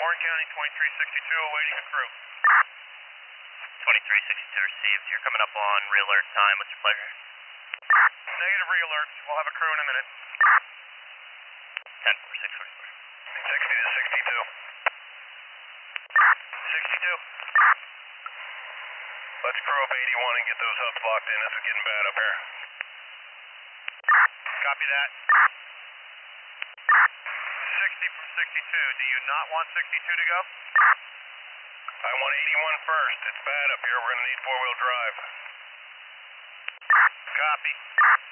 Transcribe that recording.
Warren County, 2362, awaiting a crew. 2362 received. You're coming up on re-alert time. What's your pleasure? Negative re-alert. We'll have a crew in a minute. 10-4, 644. 60 to 62. 62. Let's crew up 81 and get those hubs locked in. This is getting bad up here. Copy that. 60 from 62. Do you not want 62 to go? I want 81 first. It's bad up here. We're going to need four-wheel drive. Copy.